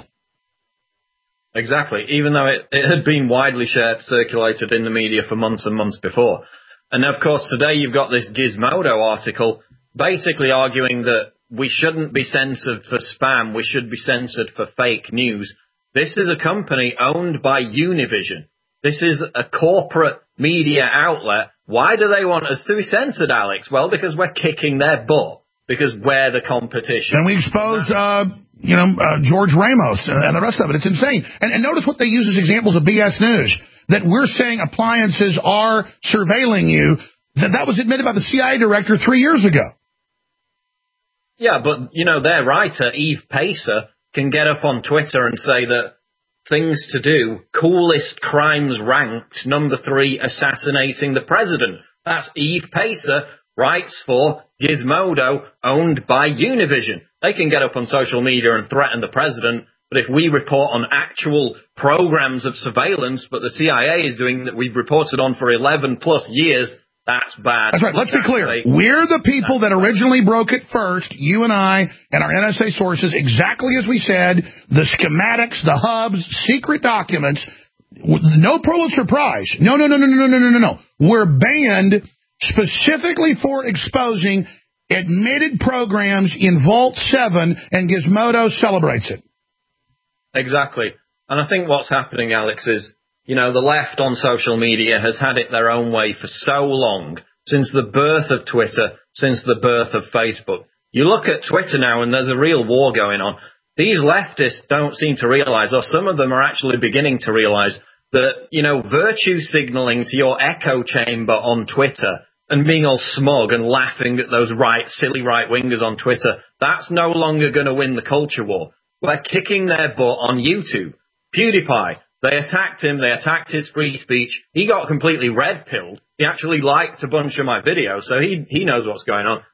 Exactly, even though it had been widely circulated in the media for months and months before. And, of course, today you've got this Gizmodo article basically arguing that we shouldn't be censored for spam, we should be censored for fake news. This is a company owned by Univision. This is a corporate media outlet. Why do they want us to be censored, Alex? Well, because we're kicking their butt, because we're the competition. And we expose, George Ramos and the rest of it. It's insane. And notice what they use as examples of BS news, that we're saying appliances are surveilling you. That was admitted by the CIA director 3 years ago. Yeah, but, their writer, Eve Pacer, can get up on Twitter and say that things to do, coolest crimes ranked, number 3, assassinating the president. That's Eve Pacer, writes for Gizmodo, owned by Univision. They can get up on social media and threaten the president, but if we report on actual programs of surveillance, but the CIA is doing that we've reported on for 11 plus years, that's bad. That's right. Let's be clear. We're the people that originally broke it first, you and I and our NSA sources, exactly as we said, the schematics, the hubs, secret documents, no Pulitzer Prize. No. We're banned specifically for exposing admitted programs in Vault 7, and Gizmodo celebrates it. Exactly. And I think what's happening, Alex, is the left on social media has had it their own way for so long, since the birth of Twitter, since the birth of Facebook. You look at Twitter now and there's a real war going on. These leftists don't seem to realize, or some of them are actually beginning to realize, that, virtue signaling to your echo chamber on Twitter and being all smug and laughing at those silly right-wingers on Twitter, that's no longer going to win the culture war. We're kicking their butt on YouTube. PewDiePie, they attacked him, they attacked his free speech. He got completely red-pilled. He actually liked a bunch of my videos, so he knows what's going on.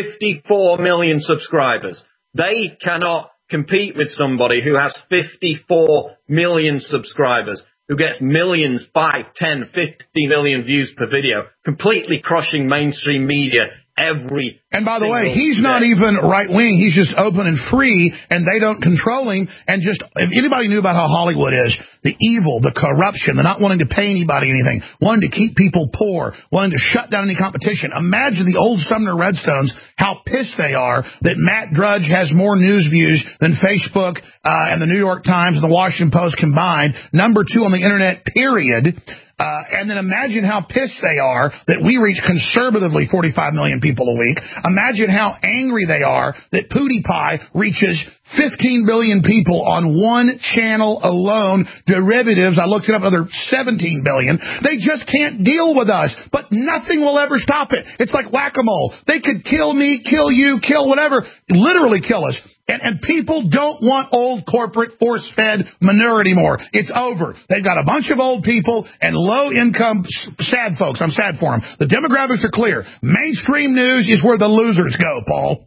54 million subscribers. They cannot compete with somebody who has 54 million subscribers, who gets millions, 5, 10, 50 million views per video, completely crushing mainstream media every. And by the way, he's not even right-wing. He's just open and free, and they don't control him. And just, if anybody knew about how Hollywood is, the evil, the corruption, the not wanting to pay anybody anything, wanting to keep people poor, wanting to shut down any competition. Imagine the old Sumner Redstones, how pissed they are that Matt Drudge has more news views than Facebook and the New York Times and the Washington Post combined. Number 2 on the internet, period. And then imagine how pissed they are that we reach conservatively 45 million people a week. Imagine how angry they are that PewDiePie reaches 15 billion people on one channel alone. Derivatives, I looked it up, another 17 billion. They just can't deal with us, but nothing will ever stop it. It's like whack-a-mole. They could kill me, kill you, kill whatever, literally kill us. And people don't want old corporate force-fed manure anymore. It's over. They've got a bunch of old people and low-income sad folks. I'm sad for them. The demographics are clear. Mainstream news is where the losers go, Paul.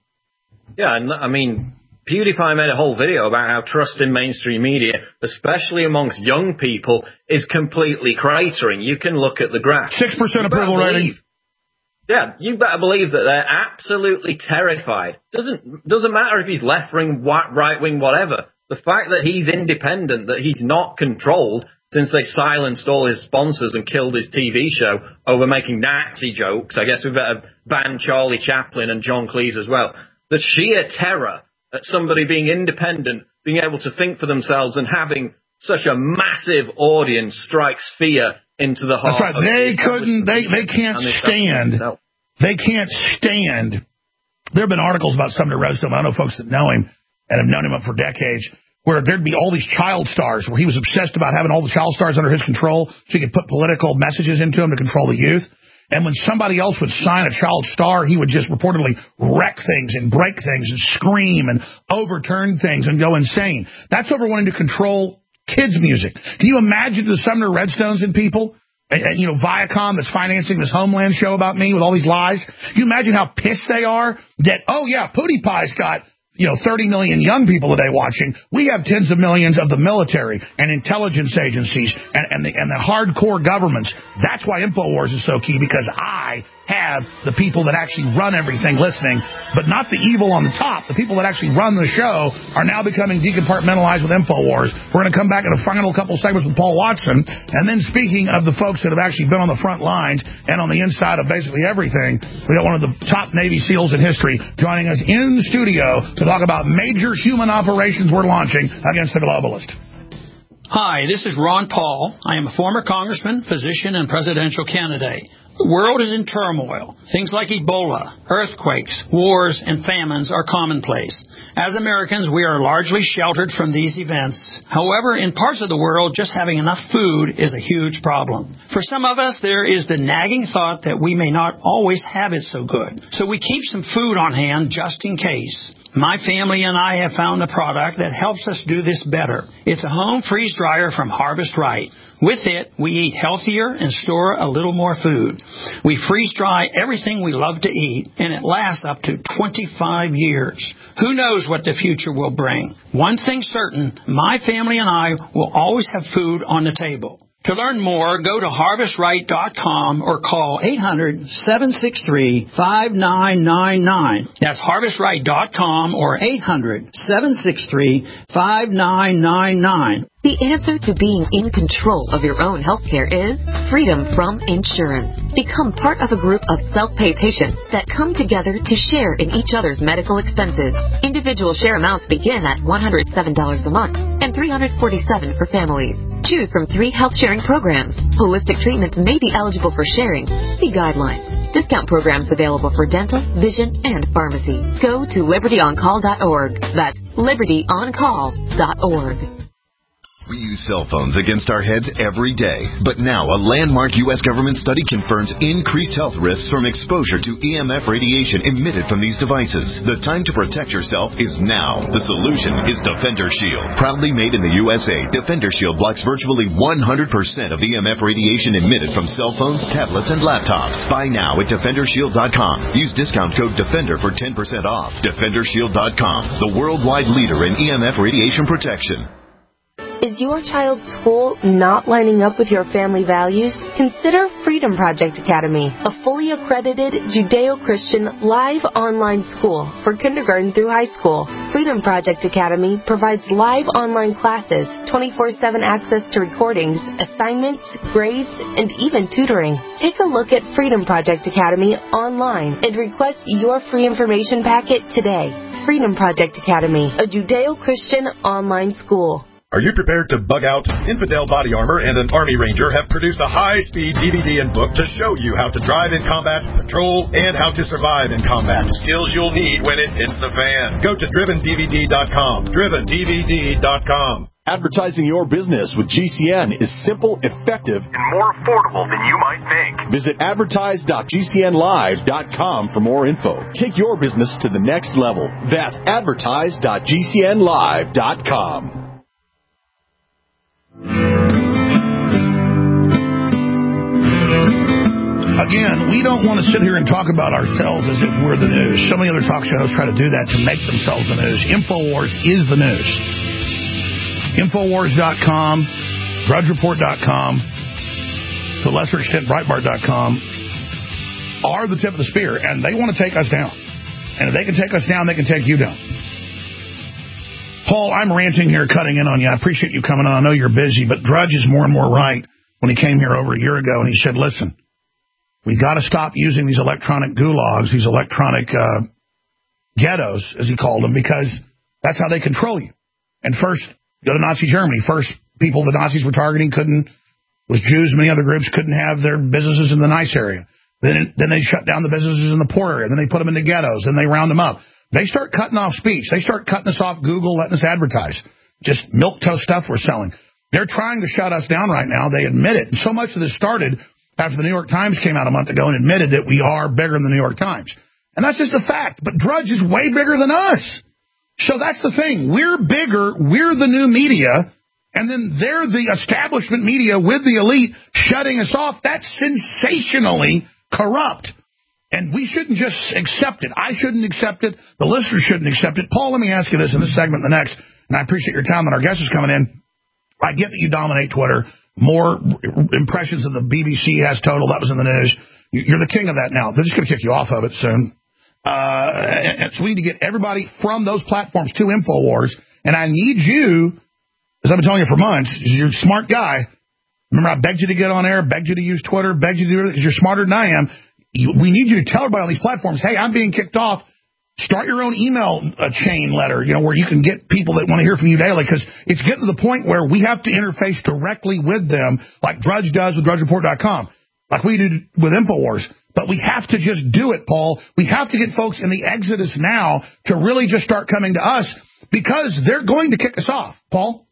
Yeah, and I mean, PewDiePie made a whole video about how trust in mainstream media, especially amongst young people, is completely cratering. You can look at the graph. 6% approval rating. Yeah, you better believe that they're absolutely terrified. Doesn't matter if he's left-wing, right-wing, whatever. The fact that he's independent, that he's not controlled, since they silenced all his sponsors and killed his TV show over making Nazi jokes. I guess we better ban Charlie Chaplin and John Cleese as well. The sheer terror at somebody being independent, being able to think for themselves and having such a massive audience strikes fear into the heart. That's right. They couldn't. They can't stand. They can't stand. There have been articles about Sumner Redstone. I know folks that know him and have known him for decades, where there'd be all these child stars, where he was obsessed about having all the child stars under his control so he could put political messages into them to control the youth. And when somebody else would sign a child star, he would just reportedly wreck things and break things and scream and overturn things and go insane. That's over wanting to control kids' music. Can you imagine the Sumner Redstones and people? And, you know, Viacom that's financing this Homeland show about me with all these lies. Can you imagine how pissed they are that, oh, yeah, PewDiePie's got, 30 million young people today watching. We have tens of millions of the military and intelligence agencies and the hardcore governments. That's why InfoWars is so key, because I have the people that actually run everything listening, but not the evil on the top. The people that actually run the show are now becoming decompartmentalized with InfoWars. We're going to come back in a final couple segments with Paul Watson. And then speaking of the folks that have actually been on the front lines and on the inside of basically everything, we got one of the top Navy SEALs in history joining us in the studio to talk about major human operations we're launching against the globalist. Hi, this is Ron Paul. I am a former congressman, physician, and presidential candidate. The world is in turmoil. Things like Ebola, earthquakes, wars, and famines are commonplace. As Americans, we are largely sheltered from these events. However, in parts of the world, just having enough food is a huge problem. For some of us, there is the nagging thought that we may not always have it so good. So we keep some food on hand just in case. My family and I have found a product that helps us do this better. It's a home freeze dryer from Harvest Right. With it, we eat healthier and store a little more food. We freeze dry everything we love to eat, and it lasts up to 25 years. Who knows what the future will bring? One thing certain, my family and I will always have food on the table. To learn more, go to HarvestRight.com or call 800-763-5999. That's HarvestRight.com or 800-763-5999. The answer to being in control of your own healthcare is freedom from insurance. Become part of a group of self-pay patients that come together to share in each other's medical expenses. Individual share amounts begin at $107 a month and $347 for families. Choose from 3 health-sharing programs. Holistic treatments may be eligible for sharing. See guidelines. Discount programs available for dental, vision, and pharmacy. Go to libertyoncall.org. That's libertyoncall.org. We use cell phones against our heads every day, but now a landmark U.S. government study confirms increased health risks from exposure to EMF radiation emitted from these devices. The time to protect yourself is now. The solution is Defender Shield. Proudly made in the USA, Defender Shield blocks virtually 100% of EMF radiation emitted from cell phones, tablets, and laptops. Buy now at DefenderShield.com. Use discount code DEFENDER for 10% off. DefenderShield.com, the worldwide leader in EMF radiation protection. Is your child's school not lining up with your family values? Consider Freedom Project Academy, a fully accredited Judeo-Christian live online school for kindergarten through high school. Freedom Project Academy provides live online classes, 24/7 access to recordings, assignments, grades, and even tutoring. Take a look at Freedom Project Academy online and request your free information packet today. Freedom Project Academy, a Judeo-Christian online school. Are you prepared to bug out? Infidel Body Armor and an Army Ranger have produced a high-speed DVD and book to show you how to drive in combat, patrol, and how to survive in combat. Skills you'll need when it hits the fan. Go to DrivenDVD.com. DrivenDVD.com. Advertising your business with GCN is simple, effective, and more affordable than you might think. Visit advertise.gcnlive.com for more info. Take your business to the next level. That's advertise.gcnlive.com. Again, we don't want to sit here and talk about ourselves as if we're the news. So many other talk shows try to do that to make themselves the news. InfoWars is the news. InfoWars.com, DrudgeReport.com, to a lesser extent Breitbart.com, are the tip of the spear, and they want to take us down. And if they can take us down, they can take you down. Paul, I'm ranting here, cutting in on you. I appreciate you coming on. I know you're busy, but Drudge is more and more right when he came here over a year ago, and he said, listen, we got to stop using these electronic gulags, these electronic ghettos, as he called them, because that's how they control you. And first, go to Nazi Germany. First, people the Nazis were targeting couldn't was Jews, many other groups couldn't have their businesses in the nice area. Then they shut down the businesses in the poor area. Then they put them into ghettos. Then they round them up. They start cutting off speech. They start cutting us off Google, letting us advertise. Just milquetoast stuff we're selling. They're trying to shut us down right now. They admit it. And so much of this started after the New York Times came out a month ago and admitted that we are bigger than the New York Times. And that's just a fact. But Drudge is way bigger than us. So that's the thing. We're bigger. We're the new media. And then they're the establishment media with the elite shutting us off. That's sensationally corrupt. And we shouldn't just accept it. I shouldn't accept it. The listeners shouldn't accept it. Paul, let me ask you this in this segment and the next, and I appreciate your time that our guest is coming in. I get that you dominate Twitter. More impressions than the BBC has total. That was in the news. You're the king of that now. They're just going to kick you off of it soon. And so we need to get everybody from those platforms to InfoWars. And I need you, as I've been telling you for months, you're a smart guy. Remember, I begged you to get on air, begged you to use Twitter, begged you to do it because you're smarter than I am. We need you to tell everybody on these platforms, hey, I'm being kicked off. Start your own email chain letter, where you can get people that want to hear from you daily, because it's getting to the point where we have to interface directly with them, like Drudge does with DrudgeReport.com, like we do with InfoWars. But we have to just do it, Paul. We have to get folks in the exodus now to really just start coming to us, because they're going to kick us off. Paul?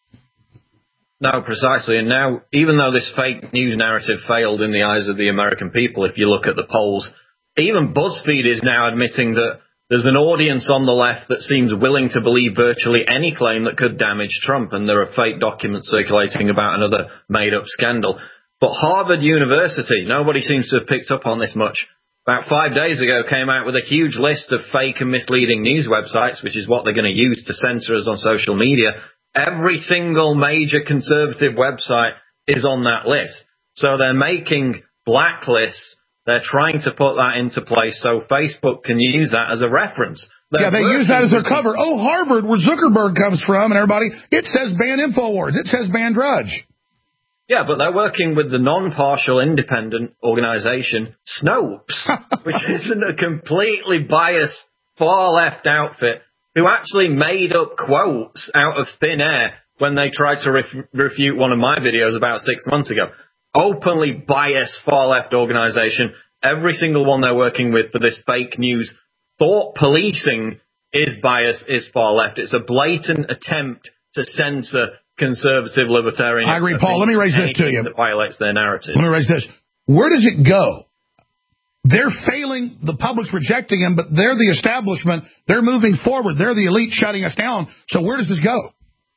No, precisely. And now, even though this fake news narrative failed in the eyes of the American people, if you look at the polls, even BuzzFeed is now admitting that there's an audience on the left that seems willing to believe virtually any claim that could damage Trump, and there are fake documents circulating about another made-up scandal. But Harvard University, nobody seems to have picked up on this much, about 5 days ago came out with a huge list of fake and misleading news websites, which is what they're going to use to censor us on social media. Every single major conservative website is on that list. So they're making blacklists. They're trying to put that into place so Facebook can use that as a reference. They use that as their cover. Oh, Harvard, where Zuckerberg comes from, and everybody, it says ban InfoWars. It says ban Drudge. Yeah, but they're working with the non-partial independent organization, Snopes, which isn't a completely biased far-left outfit, who actually made up quotes out of thin air when they tried to refute one of my videos about 6 months ago. Openly biased far-left organization. Every single one they're working with for this fake news thought policing is biased, is far-left. It's a blatant attempt to censor conservative libertarian. I agree, Paul. Let me raise this to you. That violates their narrative. Let me raise this. Where does it go? They're failing. The public's rejecting them, but they're the establishment. They're moving forward. They're the elite shutting us down. So where does this go?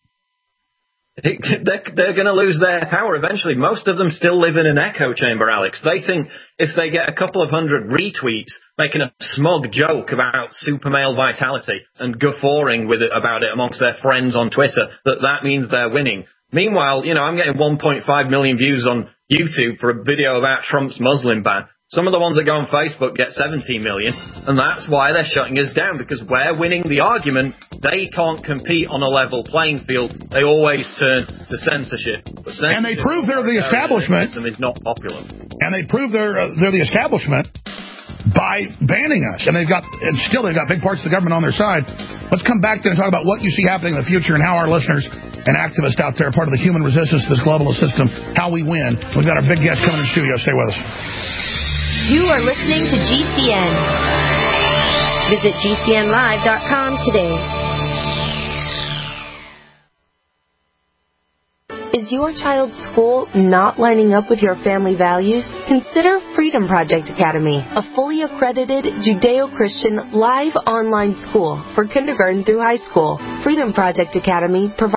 They're going to lose their power eventually. Most of them still live in an echo chamber, Alex. They think if they get a couple of hundred retweets making a smug joke about super male vitality and guffawing with it about it amongst their friends on Twitter, that means they're winning. Meanwhile, I'm getting 1.5 million views on YouTube for a video about Trump's Muslim ban. Some of the ones that go on Facebook get 17 million, and that's why they're shutting us down, because we're winning the argument. They can't compete on a level playing field. They always turn to censorship. And they prove they're the establishment. Is not popular. And they prove they're the establishment by banning us. And they've got big parts of the government on their side. Let's come back then and talk about what you see happening in the future and how our listeners and activists out there are part of the human resistance to this globalist system, how we win. We've got our big guest coming in the studio. Stay with us. You are listening to GCN. Visit GCNlive.com today. Is your child's school not lining up with your family values? Consider Freedom Project Academy, a fully accredited Judeo-Christian live online school for kindergarten through high school. Freedom Project Academy provides